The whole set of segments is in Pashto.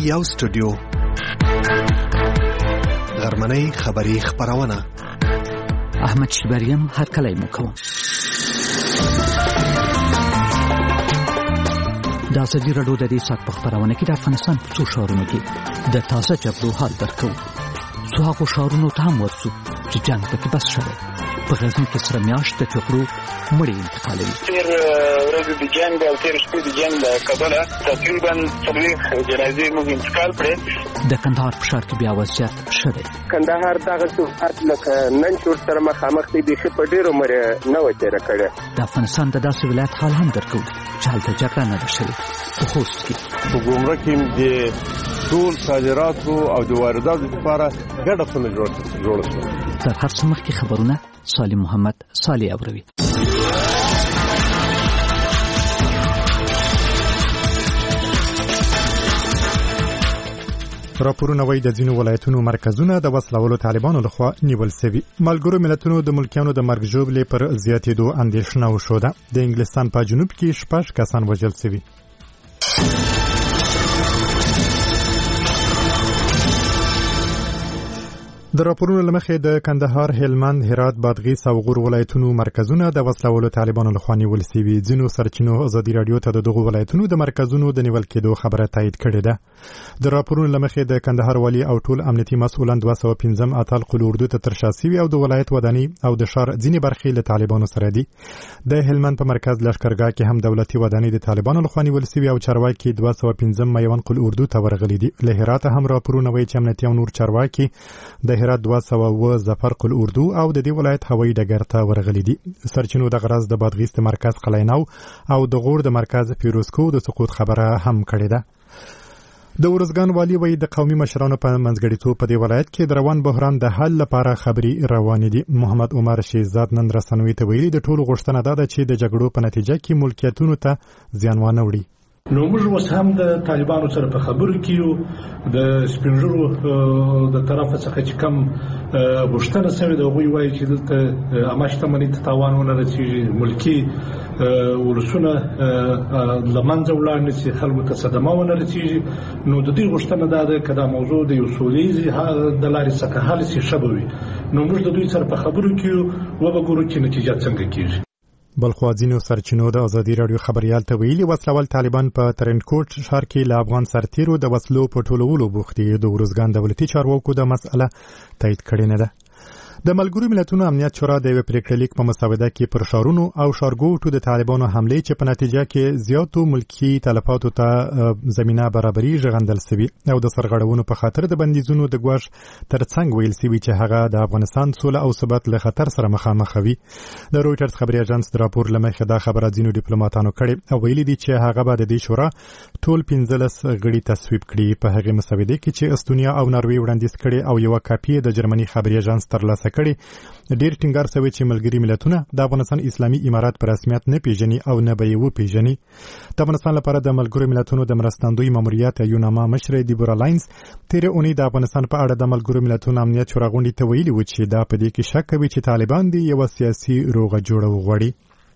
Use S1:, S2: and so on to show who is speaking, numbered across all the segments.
S1: او سټوډیو غرمنۍ خبری خبرونه
S2: احمد شبریم هر کله مو کوم د ازادي راډیو د دې سات په خبرونه کې د افغانستان په څو شهرونو کې د تازه جګړو حال درکو څو هغه شهرونو ته هم ورسو چې جنگ پکې بس شوی په غزني کې سره میاشت د ټکرو مړی انتقالوي
S3: تیر ورځې د جنگ او تیر شپې د جنگ د کبله تقریبا 30 جنازې موږ انتقال کړې.
S2: د کندهار په ښار کې بیا وضعیت ښه دی.
S4: کندهار دغه صورت لکه نن چې ورسره مخامخ دی بیخي په ډېرو مرې نه وه تېره کړې.
S2: د افغانستان د داسې ولایت حال هم درکوو چې هلته جګړه نه ده شوې. په خوست کې
S5: په ګمرک کې د ټول صادراتو او د وارداتو لپاره ګډه خونه جوړه شوه.
S2: تر هر څه مخکې خبرونه سالم محمد صالح اوروي.
S6: راپورونه وايي د ځینو ولایتونو مرکزونه د وسلوالو طالبانو لخوا نیول شوي. ملګرو ملتونو د ملکیانو د مرګ ژوبلې پر زیاتېدو اندېښنه وښوده. د انګلستان په جنوب کې 6 کسان وژل شوي. د راپورونو لمخې د کندهار، هلمند، هرات، بادغیس او غور ولایتونو مرکزونه د وسلوالو طالبانو لخوا نیول شوي. ځینو سرچینو ازادي راډیو ته د دغو ولایتونو د مرکزونو د نیول کېدو خبره تایید کړې ده. د راپورونو لمخې د کندهار والی او ټول امنیتي مسؤلان 215 اتل قل اردو ته ترشا شوي او د ولایت وداني او د شهر ځینې برخې له طالبانو سره دي. د هلمند په مرکز لشکرګاه کې هم دولتي وداني د طالبانو لخوا نیول شوي او چارواکي 215 میوند قل اردو ته ورغلي دي. له هرات هم راپورونه وايي چې امنیتي او نور چارواکي د هرات 200 ظفر قل اردو او د دې ولایت هوایي ډګر ته ورغلي دي. سرچینو د غرض د بادغیس د مرکز قلعه‌نو او د غور د مرکز فیروزکو د سقوط خبره هم کړې ده. د ورزګان والی وایي د قومي مشرانو په منځګړیتوب په دې ولایت کې د روان بحران د حل لپاره خبري روانې دي. محمد عمر شیزاد نن رسنوي ته ویلي د ټولو غوښتنه ده چې د جګړو په نتیجه کې ملکیتونو ته زیان ونه وړي.
S7: نو موږ اوس هم د طالبانو سره په خبرو کې یو د سپینږیرو د طرفه څخه چې کم غوښتنه شوې ده هغوی وایي چې دلته عامه شتمنۍ ته تاوان ونه رسېږي، ملکي ولسونه له منځه ولاړ نه شي، خلکو ته صدمه ونه رسېږي. نو د دې غوښتنه دا ده که دا موضوع د یو سولیزې د لارې څخه حل شي ښه به وي. نو موږ د دوی سره په خبرو کې یو وبګورو چې نتیجه څنګه کېږي.
S6: بلخوا ځینو سرچینو د ازادي راډیو خبريال ته ویلي وسلوال طالبان په ترنکوټ ښار کې له افغان سرتیرو د وسلو په ټولولو بوخت دي. د ورزګان دولتي چارواکو د مسأله تایید کړې نه ده. د ملګرو ملتونو امنیت شورا د یو پریکړه لیک په مسوده کې پر ښارونو او ښارګوټو د طالبانو حملې چې په نتیجه کې زیاتو ملکی تلفاتو ته زمينه برابري ژغندل شوی او د سرغړونو په خاطر د بندیزونو د ګواښ ترڅنګ ویل شوی چې هغه د افغانستان سوله او ثبات له خطر سره مخامخ وي. د رويټرز خبري اژانس د راپور لمخې دا خبره ځینو ډیپلوماټانو کړې او ویلي دي چې هغه به د دې شورا ټول 15 غړي تصویب کړي. په هغه مسوده کې چې استونیا او ناروې وړاندیز کړي او یو کاپی د جرمني خبري اژانس ترلاسه کړي ډیر ټینګار شوی چې ملګری ملتونه د افغانستان اسلامي امارات په رسمیت نه پیژني او نه به یې وپیژني. د افغانستان لپاره د ملګرو ملتونو د مرستندوی ماموریت یو نامه مشر دیبورا لاینز تیر اونۍ د افغانستان په اړه د ملګرو ملتونو امنیت شورا غونډې ته ویلي و چې دا په دې کې شک کوي چې طالبان دی یو سیاسي روغه جوړه وغوړي.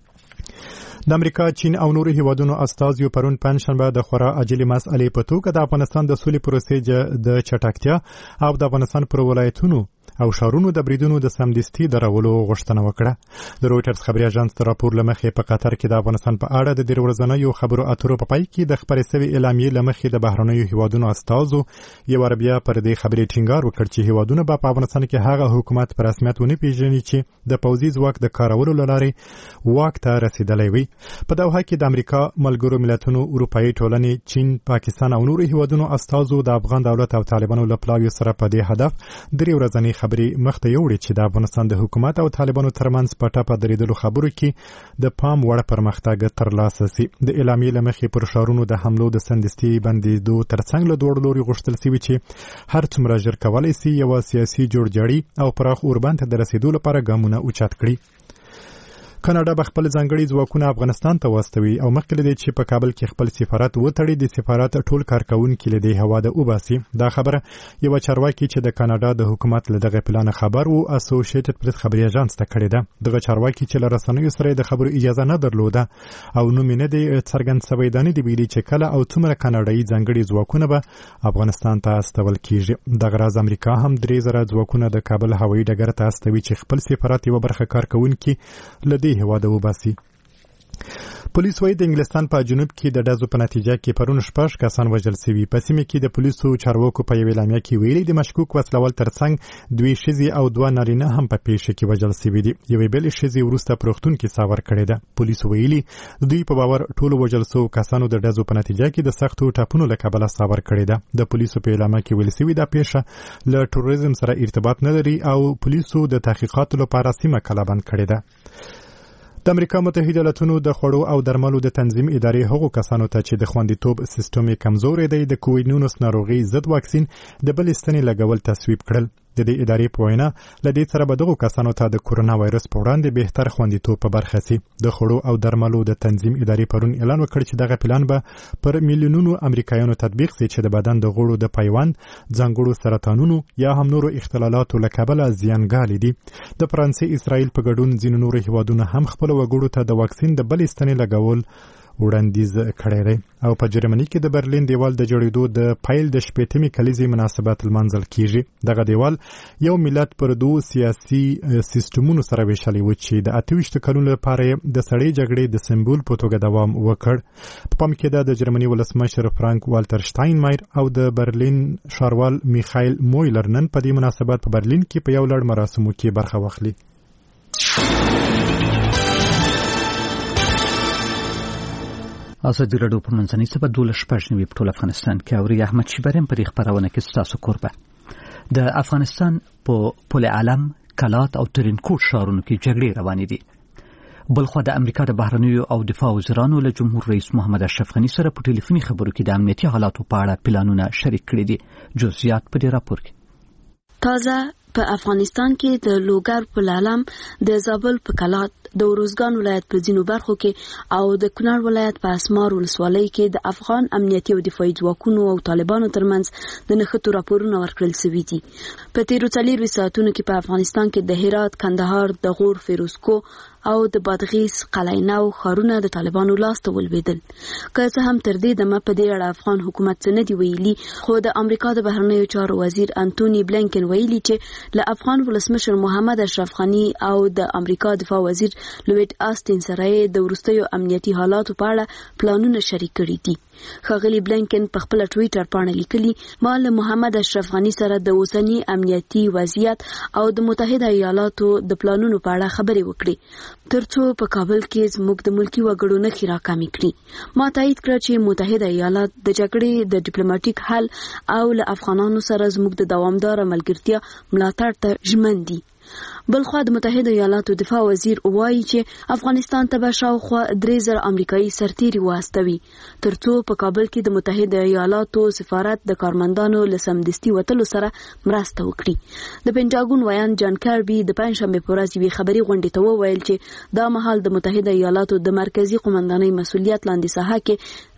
S6: د امریکا، چین او نورو هیوادونو استازیو پرون پنځشنبه د خورا عاجلې مسئلې په توګه د افغانستان د سولې پروسې د چټکتیا او د افغانستان پر ولایتونو او شهرونو د بریدونو د سمدستي درولو غوښتنه وکړه. د رويټرز خبري اژانس د راپور لمخې په قطر کې د افغانستان په اړه د ډېر ورځنیو خبرو اترو په پای کې د خبرې شوی اعلامیې لمخې د بهرنیو هیوادونو استازو یو عربیا پر دې خبرې ټینګار وکړ چې هیوادونه په افغانستان کې هغه حکومت په رسمیت ونه پیژني چې د پوځي ځواک د کارولو لارې واک ته رسیدلی وي. په دوحه کې د امریکا، ملګرو ملتونو، اروپאי ټولنې، چین، پاکستان او نورو هیوادونو استازو د افغان دولت او طالبانو له پلاویو سره په دې هدف درې ورځنی خبري مخته یوړي چې د افغانستان د حکومت او طالبانو ترمنځ په ټاپه درېدلو خبرو کې د پام وړ پرمختګ ترلاسه شي. د اعلامیې لمخې پر ښارونو د حملو د سمدستي بندیدو ترڅنګ له دوړ لوري غوښتل شوی چې هر څومره ژر کولای شي یو سیاسي جوړجاړي او پراخ اوربند ته د رسیدو لپاره ګامونه اوچت کړي. کاناډا به خپل ځانګړي ځواکونه افغانستان ته واستوي او مخکې له دې چې په کابل کې خپل سفارت وتړي د سفارت ټول کارکونکي له دې هوا د وباسي. دا خبره یو چارواکي چې د کاناډا د حکومت له دغه پلان خبر وو اسوسییټډ پریس خبري اژانس ته کړی ده. دغه چارواکي چې له رسنیو سره د خبرو اجازه نه درلوده او نوم نه دی څرګند شوی دی د ویلي چې کله او څومره کاناډایي ځانګړي ځواکونه به افغانستان ته استول کیږي. دغه راز امریکا هم 3000 ځواکونه د کابل هوایي ډګر ته استوي چې خپل سفارت یو برخه کارکونکي له دې هواده وباسي. پولیس وايي د انګلستان په جنوب کې د ډزو په نتیجه کې پرون 6 کسان وژل شوي. په سیمه کې د پولیسو چارواکو په یوه اعلامیه کې ویلي د مشکوک وسلوال ترڅنګ 2 ښځې او 2 نارینه هم په پیښه کې وژل شوي دي. یوې بلې ښځې وروسته په روغتون کې ساه ورکړې ده. پولیسو ویلي دوی په باور ټولو وژل شوو کسانو د ډزو په نتیجه کې د سختو ټاپونو له کبله ساه ورکړې ده. د پولیسو په اعلامیه کې ویل شوي دا پیښه له تروریزم سره ارتباط نه لري او پولیسو د تحقیقاتو لپاره سیمه کلابند کړې ده. د امریکا متحده ایالاتونو د خوړو او درملو د تنظیم ادارې هغو کسانو ته چې د خوندیتوب سیستم یې کمزوري دی د کووید-19 ناروغي ضد واکسین د بلې ستنې لګول تصویب کړل. د دې ادارې په وینا له دې سره به دغو کسانو ته د کورونا وایرس په وړاندې بهتر خوندیتوب په برخه سي. د خوړو او درملو د تنظیم ادارې پرون اعلان وکړ چې دغه پلان به پر میلیونونو امریکایانو تطبیق سي چې د بدن د غړو د پیوند ځانګړو سرطانونو یا هم نورو اختلالاتو له کبله زیانګالي دي. د فرانسې اسرائیل په ګډون ځینو نورو هیوادونو هم خپل وګړو ته د واکسین د بلې ستنې لګول وړاندیز کړی دی. او په جرمني کې د برلین دیوال د جوړېدو د پیل د 18مې کلیزې مناسبت لمانځل کیږي. دغه دیوال یو ملت پر 2 سیاسي سیستمونو سره ویشلی و چې د 28 کلونو لپاره د سړې جګړې د سمبول په توګه دوام وکړ. په پام کې د جرمني ولسمشر فرانک والټر شتاینمایر او د برلین ښاروال میخایل مویلر نن په دې مناسبت په برلین کې په یو لړ مراسمو کې برخه واخلي.
S2: ازادي راډیو په منځنۍ سبا 12 په ټول افغانستان کې اوري. احمد شیبریم په خبرونه کې ستاسو کوربه. د افغانستان په پل علم، کلات او ترینکوټ ښارونو کې جګړې روانې دي. بلخوا د امریکا د بهرنیو او دفاع وزیرانو له جمهور رئیس محمد اشرف غني سره په ټلیفوني خبرو کې د امنیتي حالاتو په اړه پلانونه شریک کړي دي. جزئیات په دې راپور کې.
S8: تازه په افغانستان کې د لوګر په علم، د زابل په کلات، د اروزګان ولایت په ځینو برخو کې او د کونړ ولایت په اسمار ولسوالۍ کې د افغان امنیتي او دفاعي ځواکونو او طالبانو ترمنځ د نښتو راپورونه ورکړل شوي دي. په تیرو 4 ساعتونو کې په افغانستان کې د هرات، کندهار، د غور، فیروزکو او د بادغیس، قلعه نو ښارونه د طالبانو لاس ته ولوېدل. که څه هم تر دې دمه په دې اړه افغان حکومت څه نه دی ویلي، خو د امریکا د بهرنیو چارو وزیر انټونی بلینکن ویلي چې له افغان ولسمشر محمد اشرف غني او د امریکا دفاع وزیر لوید آستین سره د وروستیو امنیتي حالاتو په اړه پلانونه شریک کړي دي. ښاغلي بلینکن په خپل ټویټر باندې لیکلي، ما له محمد اشرف غني سره د اوسنی امنیتي وضعیت او د متحده ایالاتو د پلانونو په اړه خبرې وکړې ترڅو په کابل کې زموږ د ملکی وګړو نښې راکمې کړي. ما تایید کړ چې متحده ایالات د جګړې د ډیپلوماټیک حل او له افغانانو سره زموږ د دوامداره ملګرتیا ملاتړ ته ژمن دي. بلخوا د متحده ایالاتو دفاع وزیر وایي چې افغانستان ته به شاوخوا 3000 امریکایي سرتیري واستوي ترڅو په کابل کې د متحده ایالاتو سفارت د کارمندانو له سمدستي وتلو سره مرسته وکړي. د پینټاګون ویان جان کاربي د پنځشنبه په ورځ یوې خبري غونډې ته وویل چې دا مهال د متحده ایالاتو د مرکزی قومندانۍ مسؤلیت لاندې ساحه کې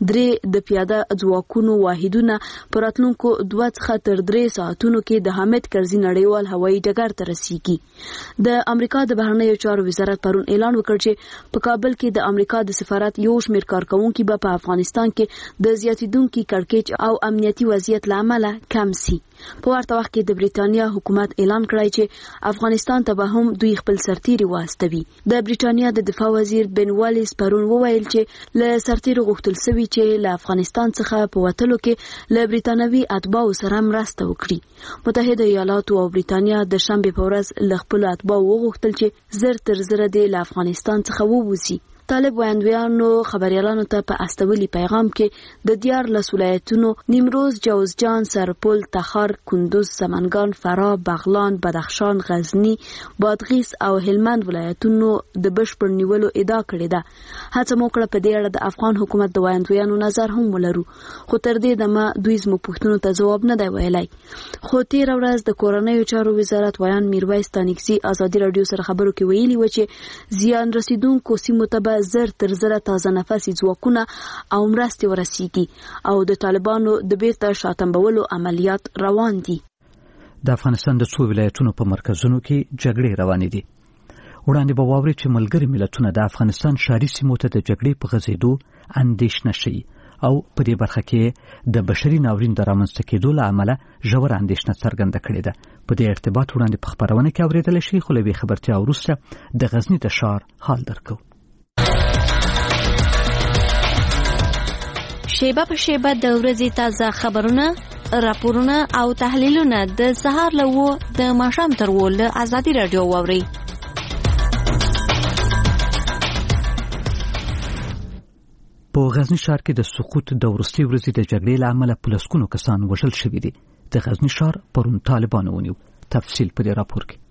S8: 3 د پیاده ځواکونو واحدونه پر راتلونکو 2 څخه تر 3 ساعتونو کې د حامد کرزي نړیوال هوایي ډګر ته رسیږي. د امریکا د بهرنیو چارو وزارت پرون اعلان وکړ چې په کابل کې د امریکا د سفارت یو شمېر کارکونکي به په افغانستان کې د زیاتیدونکو کړکېچ او امنیتي وضعیت له امله کم سي. په ورته وخت کې د بریټانیا حکومت اعلان کړی چې افغانستان ته به هم دوی خپل سرتیري واستوي. د بریټانیا د دفاع وزیر بن والیس پرون وویل چې له سرتیرو غوښتل شوی چې له افغانستان څخه په وتلو کې له بریټانوي اتباعو سره مرسته وکړي. متحده ایالاتو او بریټانیا د شنبه په ورځ له خپل اتباعو وغوښتل چې زر تر زر د افغانستان څخه ووځي طالب ویاندویانو خبريالانو ته په استولي پیغام کې د 14 ولایتونو نیمروز، جوزجان، سرپل، تخار، کندوز، سمنگان، فراه، بغلان، بدخشان، غزنی، بادغیس او هلمند ولایتونو د بشپړ نیولو ادعا کړې ده. هڅه مو کړه په دې اړه د افغان حکومت د ویاندویانو نظر هم ولرو، خو تر دې دمه دوی زموږ پوښتنو ته ځواب نه دی ویلی. خو تیر ورځ د کورنیو چارو وزارت ویان میرویس تانکزي ازادي رادیو سره خبرو کې ویلي و چې زیان رسیدونکو سیمو ته به زر تر زره تازه نفسي ځواکونه او مرستې ورسیږي او د طالبانو د بیرته شاتنبولو عملیات روان دي.
S2: د افغانستان د څو ولایتونو په مرکزونو کې جګړې روانې دي. وړاندې به واورئ چې ملګري ملتونه د افغانستان ښاري سیمو ته د جګړې په غځېدو اندېښنه شي او په دې برخه کې د بشري ناورین د رامنځته کېدو له امله ژوره اندېښنه څرګنده کړې ده. په دې ارتباط وړاندې په خبرونه کې اورېدلی شئ، خو له یوې خبرتیا وروسته د غزني د ښار حال درکو.
S9: شیبه په شیبه د ورځې تازه خبرونه، راپورونه او تحلیلونه د سهار له 9 د ماښام تر 10 له ازادي رادیو واورئ. په غزني ښار کې د سقوط د وروستۍ ورځې د جګړې له امله په لسګونو کسان وژل شوي دي. د غزني ښار پرون طالبانو ونیو. تفصیل په دې راپور کې.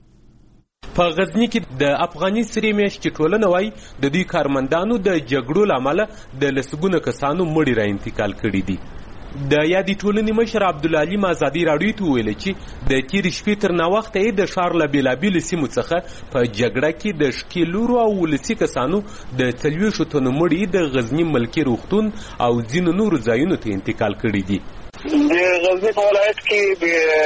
S10: په غزني کې د افغاني سرې میاشتې ټولنه وایي د دوی کارمندانو د جګړو له امله د لسګونو کسانو مړي را انتقال کړي دي. د یادې ټولنې مشر عبدالعلیم ازادي راډیو ته وویل چې د تېرې شپې تر ناوخته یې د ښار له بېلابېلو سیمو څخه په جګړه کې د ښکېلورو او ولسي کسانو د 40 تنو مړي د غزني ملکي روغتون او ځینو نورو ځایونو ته انتقال کړي دي.
S3: د غزني په ولایت کې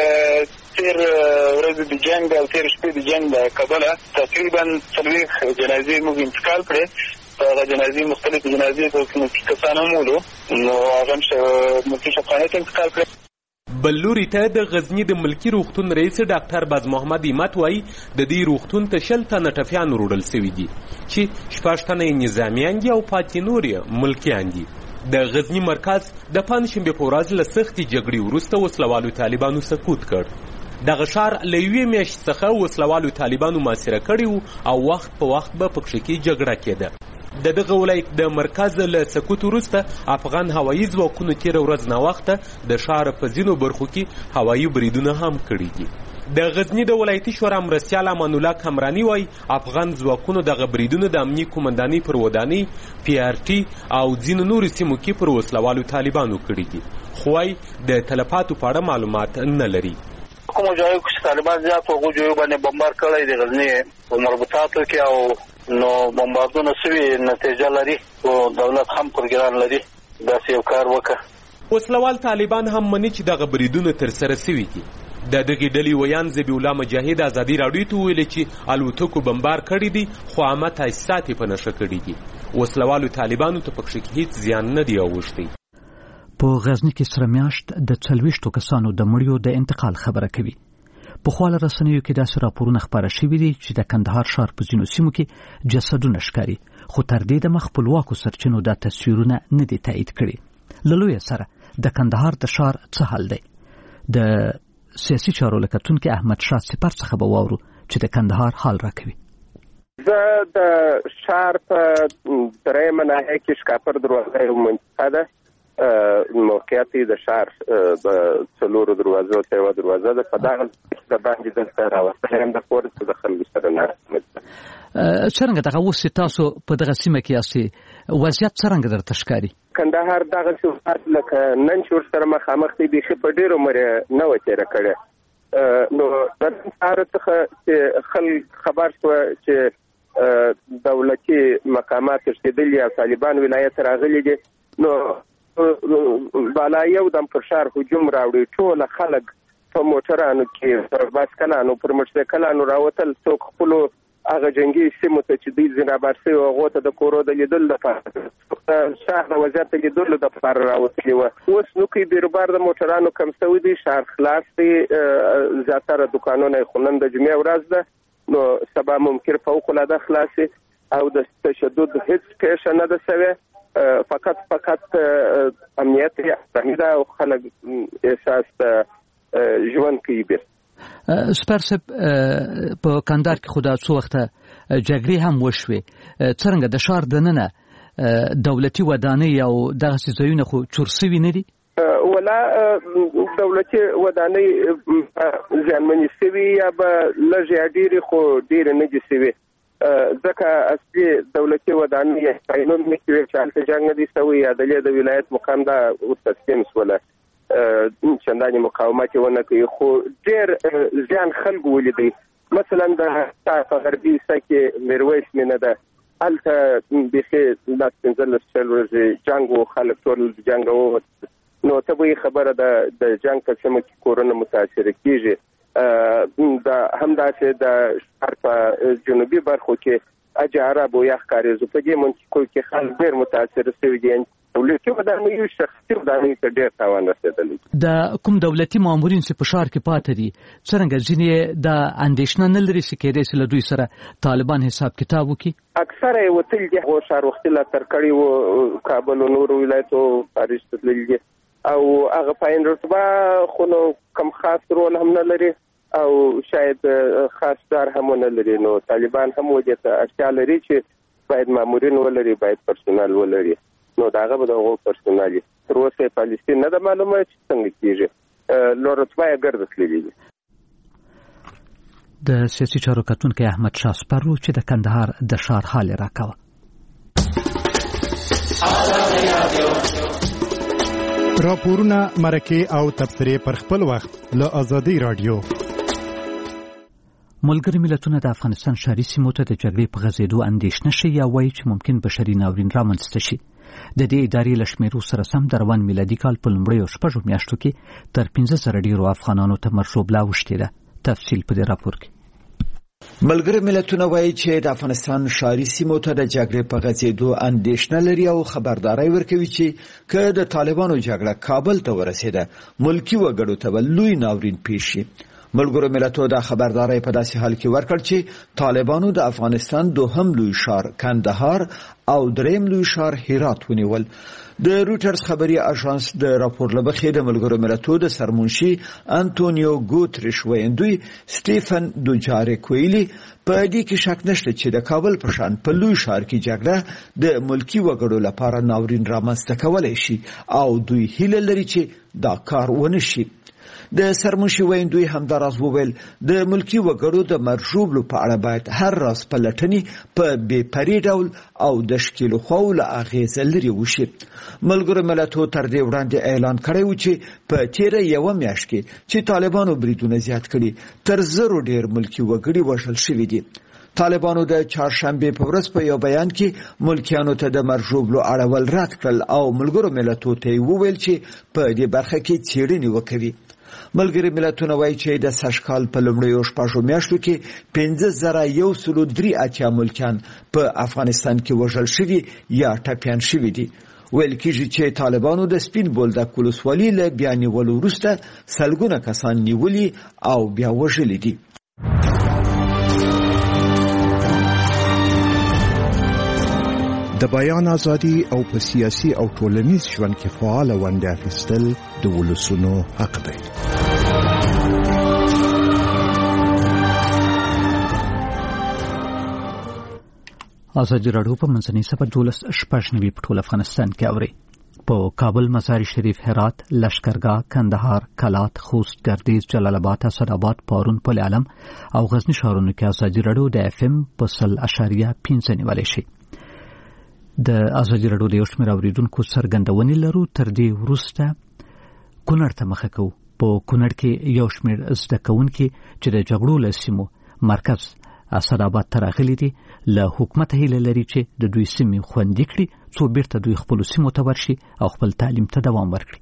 S3: د تیر ورځې د جنګ او تیر شپې د جنګ د کبله تقریبا 40 جنازې موږ انتقال کړې. هغه جنازې مختلف جنازې د کسانو مولو نو هغه ملکي شفاخانې ته انتقال کړې.
S10: بل لوري ته د غزني د ملکي روغتون رئیس ډاکټر باز محمد ایمت وایي د دې روغتون ته 10 تنه ټپیان وروړل سوي دي چې 14 تنه یې نظامیان دي او پاتې نور یې ملکیان دي. د غزني مرکز د پنجشنبې په ورځ له سختې جګړې وروسته وسلوالو طالبانو سقوط کړ. دغه ښار له یوې میاشتې څخه وسلوالو طالبانو محاصره کړی او وخت په وخت به پکښې کې جګړه کېده. د دغه ولایت د مرکز له سقوط وروسته افغان هوایي ځواکونو تېره ورځ ناوخته د ښار په ځینو برخو کې هوایي بریدونه هم کړي دي. د غزني د ولایتي شورا مرستیال امان الله کمرانی وایي افغان ځواکونو دغه بریدونه د امنیي قومندانۍ پر ودانۍ، PRT او ځینو نورو سیمو کې پر وسلوالو طالبانو کړي دي، خو وايي د تلفاتو په اړه معلومات نه لري.
S3: کومو ځایو کې طالبان زیات هغو ځایو باندې بمبار کړی د غزني په مربوطاتو کې او نو بمباردونه سوي نتیجه لري او دولت هم پروګرام لري داسې یو کار وکړه.
S10: وسلوال طالبان هم مني چې دغه بریدونه ترسره سوي دي. د دغې ډلې ویان ذبیح الله مجاهد ازادي راډیو ته وویل چې الوتکو بمبار کړي دي خو عامه تاسیسات یې په نښه کړي دي. وسلوالو طالبانو ته پکښې هیڅ زیان نه دی اوښتی.
S2: په غزني کې سره میاشت د 40 کسانو د مړیو د انتقال خبره کوي. په خواله رسنیو کې داسې راپورونه خپاره شوي دي چې د کندهار ښار په ځینو سیمو کې جسدونه ښکاري، خو تر دې دمه خپلواکو سرچینو دا تصویرونه نه دي تایید کړي. له لویه سره د کندهار د ښار څه حال دی؟ د سیاسي چارو له کتونکي احمد شاه سپر څخه به واورو چې د کندهار حال راکوي.
S4: زه د ښار په درېیمه ناحیه کې شکاپر دروازه یو منطقه ده. موقعیت د ښار د 4 دروازو ته یوه دروازه ده. په دغه د باندې دلته راوستلی یم د کور څخه د خلکو سره ناست.
S2: څرنګه دغه اوس تاسو په دغه سیمه کې یاستئ، وضعیت څرنګه درته ښکاري؟
S4: کندهار دغسې وضعیت لکه نن چې ورسره مخامخ دی بیخي په ډېرو عمر نه وه تېره کړې. نو د نن سهار څخه چې خلک خبر شوه چې دولتي مقامات رسېدلي او طالبان ولایت راغلي دي، نو بالا یو دم پر ښار هجوم راوړي. ټوله خلک په موټرانو کې، پر بایسکلانو، پر موټرسایکلانو راوتل. څوک خپلو هغه جنګي سیمو ته چې دوی ځینې اباد شوي هغو ته د کورو د لیدلو لپاره، ښار د وضعیت د لیدلو لپاره راوتلي وه. اوس نوکي بیروبار د موټرانو کم شوی دی، ښار خلاص دی، زیاتره دوکانونه یې، خو نن د جمعې ورځ ده، نو سبا ممکن فوق العاده خلاصي او د تشدد هیڅ پیښه نه ده شوې. فقط امنیت یې ده او خلک احساس ژوند کوي.
S2: سپر صاحب، په کندهار کې خو دا څو وخته جګړې هم وشوې څنګه د ښار دننه دولتي ودانۍ او دغسې ځایونه خو چور سوي نه دي؟
S4: ولا دولتي ودانۍ زیانمنې سوي یا به لږې ډېرې خو ډېرې نه دي سوي ځکه اصلي دولتي ودانۍ قانون نه کوي چې هلته جنګ نه دی سوی یا د ولایت مقام دا تسلیم شوله چندانې مقاومت یې ونه کوي خو ډېر زیان خلکو ولیدی مثلا د په غربي سیمه کې میرویس مینه ده هلته بیخي 15 ورځې جنګ و خلک ټول جنګ ووت نو طبیعي خبره ده د جنګ په سیمه کې کورونه متاثره کیږي دا همداسې د ښار په جنوبي برخو کې اجاره بو یا ښکاریزو په دې منطقو کې خلک ډېر متاثره شوي دي دولتي ودانۍ شخصي ودانۍ ته ډېر تاوان رسېدلی
S2: د کوم دولتي مامورین چې په ښار کې پاتې دي څرنګه ځینې د اندېښنه نه لري چې کېدای شي له دوی سره طالبان حساب کتاب وکړي
S4: اکثره یې وتلي دي هغو ښار وختي لاتر کړي وو کابل او نورو ولایتو پاریس ته تللي دي او هغه پایین رتبه خو نو کم خاص رول هم نه لري او شاید خاص دار هم نه لري نو طالبان هم وجه ته اړتیا لري چې باید مامورین ولري باید پرسونل ولري نو داغه به دغه پرسونالي تر اوسه پالیسي نه ده معلومه چې څنګه کیږي لو رتبه یې ګرځتلې دي
S2: د سیاسي چارو کتونکي احمد شاه سپرو چې د کندهار د ښار حال راکاوه
S6: راپورونه مرکه او تبصرې پر خپل وخت له ازادي رادیو
S9: ملګری ملتونه د افغانستان ښاري سیمو ته د جګړې په غځېدو اندېښنه شي یا وایي چې ممکن بشري ناورین رامنځته شي. د دې ادارې له شمیرو سره سم د روان میلادي کال په لومړیو شپږو میاشتو کې تر 15,000 ډېرو افغانانو ته مرګ ژوبلا اوښتې ده. تفصیل په دې راپور کې.
S11: ملګری ملتونه وایي چې د افغانستان ښاري سیمو ته د جګړې په غځېدو اندېښنه لري او خبرداری ورکوي چې که د طالبانو جګړه کابل ته ورسېده ملکي وګړو ته به لوی ناورین پیښ شي. ملګرو ملتونو دا خبرداری په داسې حال کې ورکړ چې طالبانو د افغانستان دوهم لوی ښار کندهار او دریم لوی ښار هرات ونیول. د رویټرز خبري اژانس د راپور لبخې د ملګرو ملتونو د سرمنشي انټونیو ګوتریش ویندوی سټیفن دوجاریک ویلي په دې کې شک نشته چې د کابل په شان په لوی ښار کې جګړه د ملکی وګړو لپاره ناورین رامنځته کولای شي او دوی هیله لري چې دا کار ونه شي. د سرمنشي ویندوی همداراز وویل د ملکی وګړو د مرجوبلو په اړه باید هر راز پلټنې په بې پرې ډول او د ښکېلو خواو له اغېزه لرې وشي. ملګرو ملتونو تر دې وړاندې اعلان کړی و چې په تېره یوه میاشت کې چې طالبانو بریدونه زیات کړي تر 1,000 ډېر ملکی وګړي وژل شوي دي. طالبانو د چهارشنبې په ورځ په یو بیان کې ملکیانو ته د مرجوبلو اړول رد کړل او ملګرو ملتونو ته وویل چې په دې برخه کې څېړنې وکوي. ملګری ملتونه وایي چې د سږکال په لومړیو شپږو میاشتو کې 5,183 ملکیان په افغانستان کې وژل شوي یا ټپیان شوي دي. ویل کېږي چې طالبانو د سپین بولدک ولسوالۍ له بیا نیولو وروسته سلګونه کسان نیولي او بیا وژلي دي.
S1: د بیان ازادي او په سیاسي او ټولنیز ژوند کې فعال ونډه اخیستل د ولسونو حق دی.
S9: ازادي راډیو په منځنۍ سفر 12 په ټول افغانستان کې اوري. په کابل، مزار شریف، هرات، لشکرګاه، کندهار، کلات، خوست، ګردیز، جلال آباد، اسداباد، پارون، پل علم او غزنی ښارونو کې ازادي راډیو د FM په 100.5 نیولای شي. د ازادي راډیو د یو شمېر اوریدونکو څرګندونې لرو. تر دې وروسته کونړ ته مخه کوو. په کونړ کې یو شمېر زده کوونکي چې د جګړو له سیمو مرکز اسداباد ته راغلي دي له حکومت هیله لري چې د دوی سیمې خوندي کړي څو بیرته دوی خپلو سیمو ته ورشي او خپل تعلیم ته دوام ورکړي.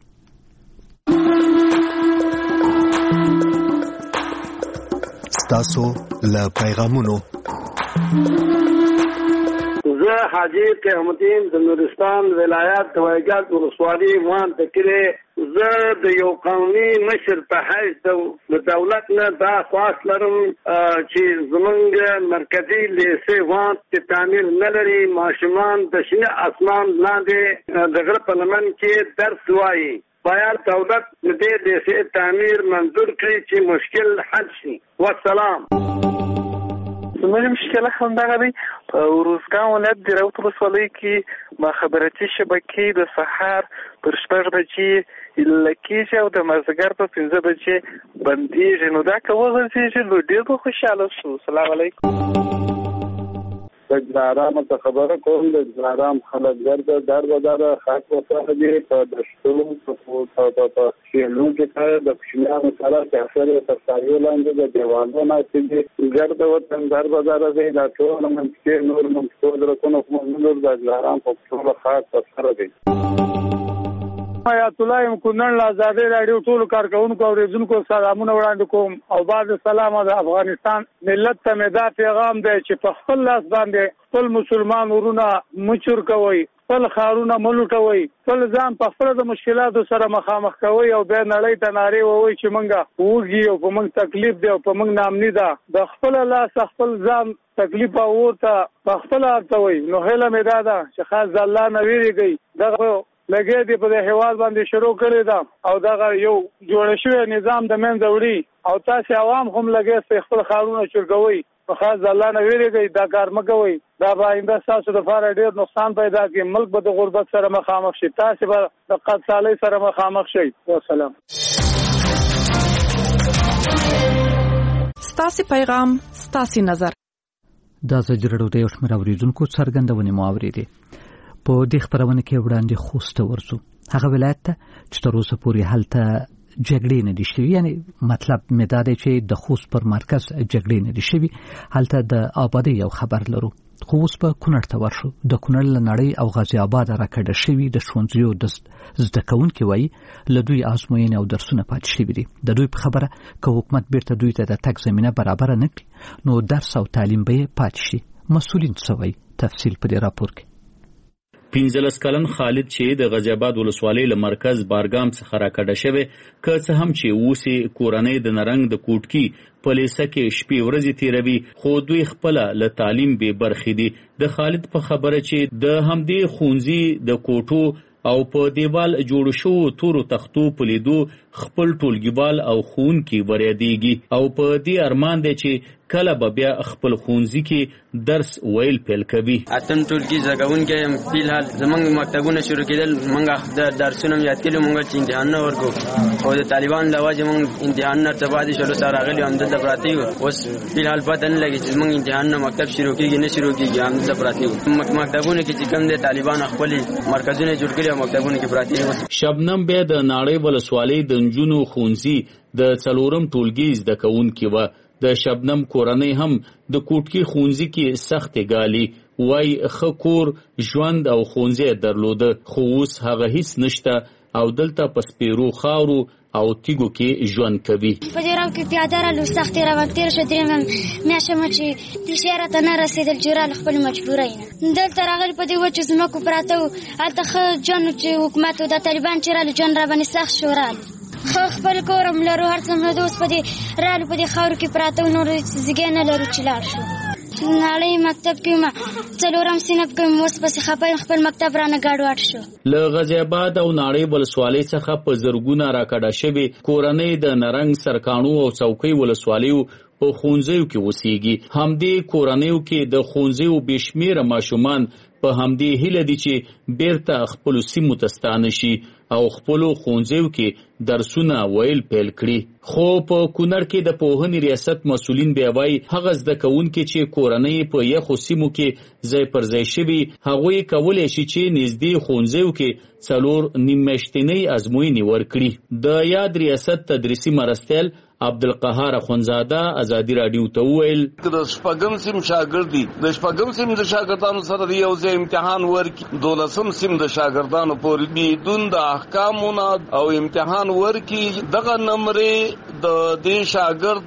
S1: ستاسو له پیغامونو
S12: زه حاجی قیامتین د نورستان ولایت توایګات ولسوالۍ وان تکره زه د یو قومي مشر په حیث د دولت نه دا خواست لرم چې زمونږ مرکزی لیسې وان ته تعمیر نه لري. ماشومان د شنه اسمان لاندې د غره په لمن کې درس وایي. باید دولت دې لیسې تعمیر منظور کړي چې مشکل حل شي. والسلام.
S13: زموږ مشکل همدغه دی. په ارزګان ولایت د راوت ولسوالۍ کې مخابراتي شبکې د سهار پر 6 بجې لکېږي او د مازدیګر په 15 بجې بندېږي. نو دا که وغځېږي نو ډېر به خوشحاله شو. السلام علیکم.
S14: د جلارام ته خبره کوم. د جلارام خلک ګرده در بداره خاک وسره دي په دشتو په شیلو کې د کوچنیانو سره چې اکثر یې تر سایو لاندې د دیوالو ناستې دي ګرده وطن در بداره دی. دا ټول منطقې نور منطقو درکونه کوم نور د جلارام په ټول خاک وسره دي.
S15: آیات الله یم کونړ له آزادۍ راډیو ټولو کارکوونکو او اوریدونکو سلامونه وړاندې کوم او بعد سلام د افغانستان ملت ته مې دا پیغام دی چې په خپل لاس باندې خپل مسلمان ورونه مچور کوي، خپل ښارونه ملوټوي، خپل ځان په خپل د مشکلاتو سره مخامخ کوي او بیا نړۍ ته نارې ووي چې مونږه وږي او په مونږ تکلیف دی او په مونږ نامني ده. د خپل لاس خپل ځان تکلیف او ورته په خپل ارتوي. نو هله مې دا ده چې خاص د الله نه ویریږي. دغه لګې دی په هیواد باندې شروع کړی دا او دغه یو جوړ شوی نظام د منځه وړي او تاسو عوام هم لګې خپل خارونه چورګوي. په خاص الله نه ویریږي دا کار مګوي. دا به آینده تاسو د فار ډیر نقصان پیدا کوي. ملک به د غربت سره مخامخ شي، تاسو به د قحطۍ سره مخامخ شئ. والسلام.
S16: ستاسو پیغام ستاسو نظر.
S9: دا زجرړو د یو شمېر اوریدونکو څرګندونې مو اورېدې. په دې خبرونه کې وړاندې خوسته ورسو هغه ولایت ته چې تر اوسه پورې هلته جګړې نه دي شوي، یعنی مطلب مې دا دی چې د خوست پر مرکز جګړې نه دي شوي، هلته د آبادۍ یو خبر لرو. خو اوس په کونړ ته ورشو. د کونړ له نړۍ او غازي آباد راکړه شوي د ښوونځیو د زده کوونکي وایي له دوی ازموینې او درسونه پاتې شوي دي. د دوی په خبره که حکومت بیرته دوی ته د تګ زمینه برابره نه کړي نو درس او تعلیم به یې پاتې شي. مسؤلین څه وایي؟ تفصیل په دې راپور کې.
S17: 15 کلن خالد چې د غازي آباد ولسوالۍ له مرکز بارګام څخه راکړه شوی که څه هم چې اوسې کورنۍ د نرنګ د کوټکی په لیسه کې شپې ورځې تیروي خو دوی خپل له تعلیم به برخې دي. د خالد په خبره چې د همدې خونځي د کوټو او په دیوال جوړ شو تورو تختو په لیدو خپل ټولګیوال او خون کې وریادېږي او په دې ارمان دی چې کله به بیا خپل خونځي کې درس ویل پیل کوي.
S18: اتم ټولګي زګون کې فلحال زمونږ مکتبونه شروع کېدل، مونږ د درسونو یاد کړل، مونږ چې امتحان نه ورکو او د طالبان له وجه مونږ امتحان نه تبادله شروع سره راغلي هم د پراتی اوس فلحال پته نه لګي چې مونږ امتحان نه مکتب شروع کیږي نه شروع کیږي هم د پراتی مکتبونه کې چې کوم د طالبان خپل مرکزونه جوړ کړي او مکتبونه کې پراتی.
S17: شبنم به د ناړۍ ولسوالۍ د نجونو خونځي د څلورم ټولګي زده کوونکي و. د شبنم کورنۍ هم د کوټکی خونځي کې سخت ګالي وای خکور ژوند او خونځي درلوده خو اوس هغه هیڅ نشته او دلته پس پیرو خاورو او تیګو کې ژوند کوي.
S19: په دې راو کې پیاده رالو سختي راو تیر شو درې میاشتې مچې د شهر ته نه رسیدل جوړال خپل مجبورای نه دلته راغلی په دې وچه زمکو پراته الته خو جن چې حکومت او د طالبان چې رالو جن را باندې سخت شورال خپل کورم لرو هر څه نو دوس په دې رالو په دې خاور کې پراته نور زګې نه لرو چې لاړ شو. نړۍ مکتب کې ما څلورم صنف کې موس پس خپل مکتب رانه ګاډوټ شو.
S17: له غازي آباد او نړۍ ولسوالۍ څخه په زرګونه راکړه شوی کورنۍ د نرنګ سرکانو او څوکۍ ولسوالیو په خونځیو کې وسیږي. همدې کورنیو کې د خونځیو بشمیره ماشومان په همدې هیله دي چې بیرته خپل سیمو ته ستانه شي او خپل خونځیو کې درسونه ویل پیل کړي. خو په کونړ کې د پوهنې ریاست مسؤلین بیا وایي هغه زده کوونکي چې کورنۍ په یخو سیمو کې ځای پر ځای شوي هغوی کولی شي چې نږدې ښوونځیو کې 4 نیممیاشتنۍ ازموینې ورکړي. د یاد ریاست تدریسي مرستیال عبدالقهار اخونزاده ازادي رادیو ته وویل
S20: د شپږم سیم شاګرد دي د شپږم سیم د شاګردانو سره یو ځای امتحان ورکړي 12م سیم د شاګردانو پورې بدون د احکامونو او امتحان ورکړي. دغه نمبرې د دې شاګرد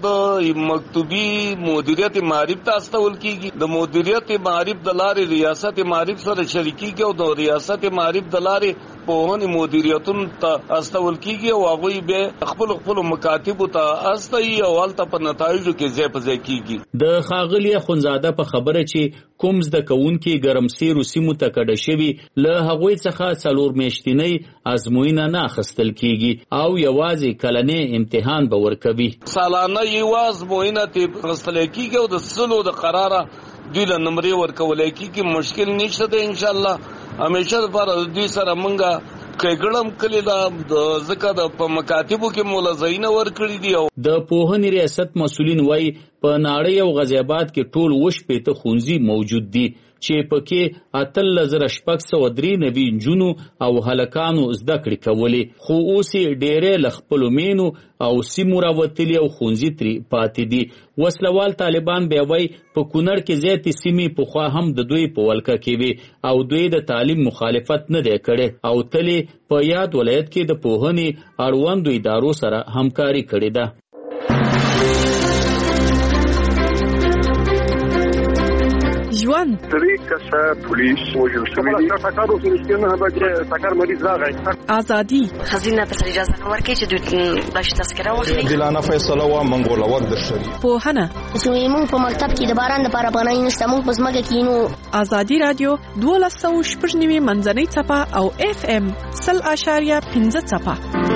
S20: مکتوبي مدیریت معارف ته استول کیږي. د مدیریت معارف د لارې ریاست معارف سره شریکي کې او د ریاست معارف د لارې پوهنې مدیریتونو ته استول کیږي او هغه به خپل مکاتب ته استي او ولته په نتایجو کې ځای په ځای کیږي.
S17: د خاغلی خونزاده په خبره چې کوم زده کوونکي ګرمسیر سیمو ته کډه شوي له هغوی څخه 4 میاشتنۍ ازموینه نه اخیستل کیږي او یوازې کلنې امتحان به ورکوي.
S20: سالانه یوازې ازموینه ته اخیستل کیږي او د سلو د قراره دوی له نمرې ورکول کیږي. مشکل نشته ده ان شاء الله همیشه لپاره دوی سره مونږه کېګړم کلی دا ځکه د په مکاتبو کې مولزین ورکړي دي.
S17: د پوهنې ریاست مسؤلین وایي په ناړۍ او غازی آباد کې ټول 80 ښوونځي موجود دي چې پکې 13,693 نجونو او هلکانو زده کړې کولې، خو اوس ډېرې له خپلو مینو او سیمو راوتلي او ښوونځي ترې پاتې دي. وسلوال طالبان بیا وایي په کونړ کې زیاتې سیمې پخوا هم د دوی په ولکه کې وي او دوی د تعلیم مخالفت نه دی کړی او تل په یاد ولایت کې د پوهنې اړوندو ادارو سره همکاري کړې ده.
S16: ژوند
S21: طریقه پولیس وجل شوی دی ټاکارو سرستینه به ټاکار مریض راغی
S16: ازادي
S22: خزینه په اجازه نه ورکړي چې دوی باش تذکره واخلي.
S23: دلانه فیصله وا منګول ور د شری
S16: پوهنه
S22: چې موږ په مکتب کې د باران لپاره پناه نشته، موږ په ځمکه کې نو.
S16: ازادي رادیو 12.9 منځنۍ څپه او FM 0.5 څپه.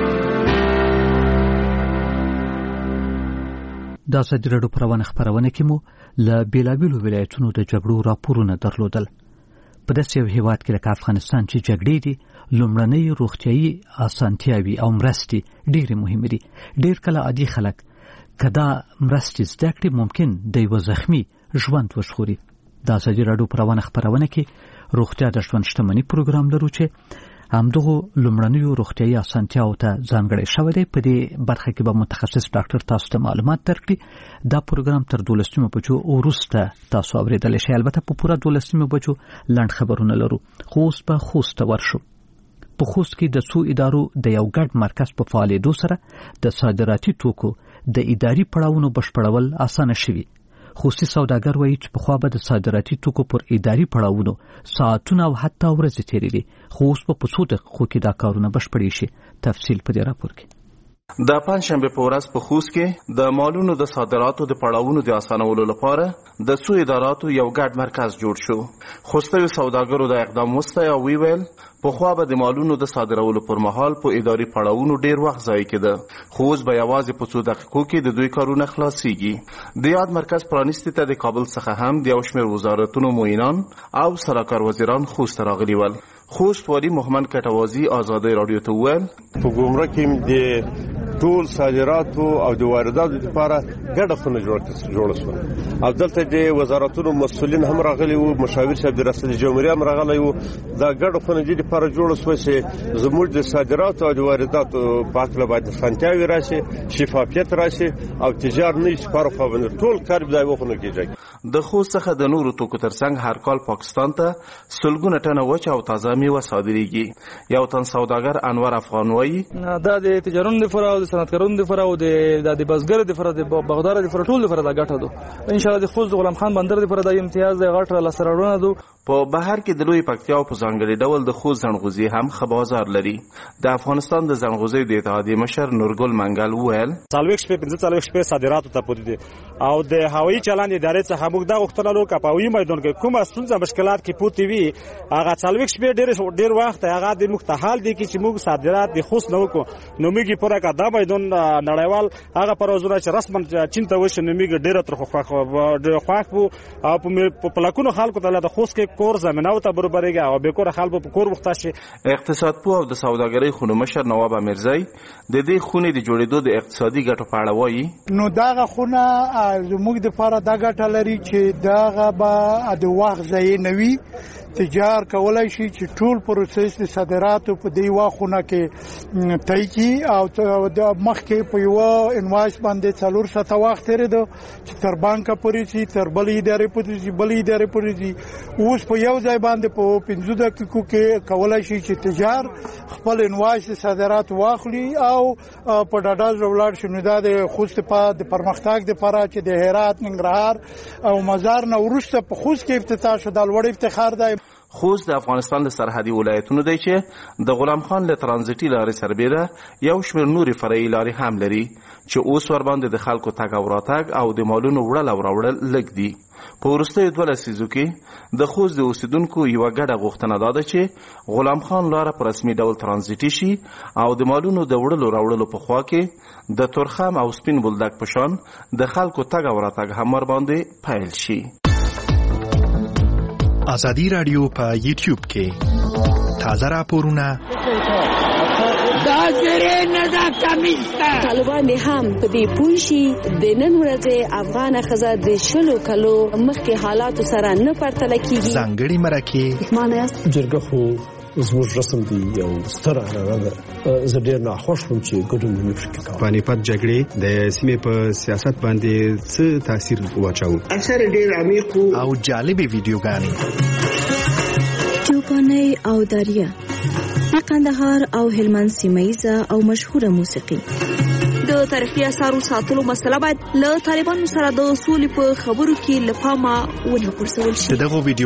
S2: د ازادي راډیو پروانه خبرونه کې مو له بیلابیلو ولایتونو د جګړو راپورونه درلودل. په داسې یو هیواد کې لکه افغانستان چې جګړې دي، لومړنۍ روغتیایي اسانتیاوي او مرستې ډېرې مهمې دي. ډېر کله عادي خلک که دا مرستې زده کړي ممکن د یوه زخمي ژوند وژغوري. د ازادي راډیو پروانه خبرونه کې روغتیا د ژوند شتمني پروګرام لرو چې همدغه لومړنیو روغتیایي اسانتیاوو ته ځانګړی شوی دی. په دې برخه کې به متخصص ډاکټر تاسو ته معلومات درکړي. دا پروګرام تر 12 بجو وروسته تاسو اورېدلی شئ. البته په پوره 12 بجو لنډ خبرونه لرو. خو اوس به خوست ته ورشو. په خوست کې د څو ادارو د یو ګډ مرکز په فعالیدو سره د صادراتي توکو د اداري پړاوونو بشپړول اسانه شوي. خوستي سوداګر وایي چې پخوا به د صادراتي توکو پر اداري پړاوونو ساعتونه او حتی ورځې تېرېدې، خو اوس په څو دقیقو کې دا کارونه بشپړې شي. تفصیل په دې راپور کې.
S24: د پنځشنبه په ورځ په خوست کې د مالونو د صادراتو د پړاوونو د اسانولو لپاره د څو اداراتو یو ګډ مرکز جوړ شو. خوستي سوداګرو د اقدام وسته او ویل پخوا به د مالونو د صادرولو پر مهال په اداري پړاوونو ډیر وخت ضایع کېده، خو اوس به یوازې په څو دقیقو کې د دوی کارونه خلاصيږي. د یاد مرکز پرانیستي ته د کابل څخه هم د یو شمېر وزارتونو معینان او سرکار وزیران خوست راغلي ول. خوست والي محمد کټوازي ازادي رادیو ته وویل
S5: په ګمرک کې د ټول صادراتو او د وارداتو لپاره ګډه خونه جوړه شوه او دلته د وزارتونو مسؤلین هم راغلي وو، مشاور صاحب د رئیس جمهوریت هم راغلی وو. دا ګډه خونه د لپاره جوړه شوه چې زموږ د صادراتو او د وارداتو په اړه باید اسانتیاوي راشي، شفافیت راشي او تجارت نه شي پرخو باندې ټول کار به وخونه کېږي.
S24: د خوست څخه د نورو توکو ترڅنګ هر کال پاکستان ته سلګونه ټنه وچ او تازه میوه صادریږي. یو تن سوداګر انور افغان وایي
S25: دا د تجارتونو لپاره او د صنعتکارانو لپاره او د بزګر لپاره د بغداد لپاره ټول لپاره دا ګټه ده. ان شاء الله د خوست غلام خان بندر لپاره د امتیاز د غټه لاسرونه ده.
S24: په بهر کې د لوی پکتیا په ځانګړي ډول د خوست زنغوزي هم ښه بازار لري. د افغانستان د زنغوزي د اتحادیې مشر نورګل منګل وویل
S26: 45 صادراتو ته پوری دي او د هوایي چلند ادارې څخه موږ د غوښتنه لرو چې په هوایي میدان کې کومه ستونزه مشکلات کې پوتې وي هغه 45 ډیر وخت هغه د مختحال دي چې موږ صادرات د خوست نو کو نو میږي پوره کا دا میدان نړیوال هغه پروژه چې رسما چین ته وشه نو میږي ډیره تر خو او په پلاکونو خلکو ته د خوست کې کور زمينه او ته برابرېږي او به کور خلکو په کور وخت شي.
S24: اقتصاد پوه او د سوداګرۍ خونو مشر نواب امیرزی د دې خونې د جوړېدو د اقتصادي ګټو په اړه وایي
S27: نو داغه خونه زموږ د لپاره دا ګټه لري چې داغه به د وخت ځای نوي تجار کولای شي چې ټول پروسس د صادراتو په دی واخونه کې تای کی او د مخکې په یو انوایس باندې څلور ساعته وخت لري چې تر بانکه پورې شي تر بلې ادارې پورې شي اوس په یو ځای باندې په 15 دقیقو کې کولای شي چې تجار خپل انوایس صادرات واخلي او په ډاډه ډول شنو د خوست په د پرمختګ لپاره چې د هرات ننګرهار او مزار نو ورسته په خوست کې افتتاح شو د لوړ افتخار دی.
S24: خوست د افغانستان له سرحدي ولایتونو دی چې د غلام خان له ترانزیتي لارې سربېره یو شمېر نورې فرعي لارې هم لري چې اوس ورباندې د خلکو تګ او راتګ او د مالونو وړل او راوړل لږ دي. په وروستیو 12 لسیزو کې د خوست د اوسیدونکو یوه ګډه غوښتنه دا ده چې غلام خان لاره په رسمي ډول ترانزیتي شي او د مالونو د وړلو راوړلو په خوا کې د تورخم او سپین بولدک په شان د خلکو تګ او راتګ هم ورباندې پیل شي.
S1: ازادي رادیو په یوټیوب کې تازه راپورونه
S3: طالبان هم په دې پوه شي د نن ورځې افغان ښځه د 20 کالو مخکې حالاتو سره نه پرتله کیږي.
S1: ځانګړي مرکې
S3: معنی
S4: جرګه خو زموږ رسم دی یو ستره هغه ده. زه ډېر ناخوښ وم چې ګډون مې پکې کاوه.
S6: پانیپت جګړې د سیمې په سیاست باندې څه تاثیر واچاوه؟
S7: اثر ډېر عمیق
S1: او جالبې ویډیوګانې
S3: چوپانۍ او دریا د قندهار او هلمند سیمه‌ایزه او مشهوره موسیقي. د تاریخي اثارو ساتلو مسله باید له طالبانو سره د سولې په خبرو کې له پامه ونه غورځول شي.
S1: دغه ویډیو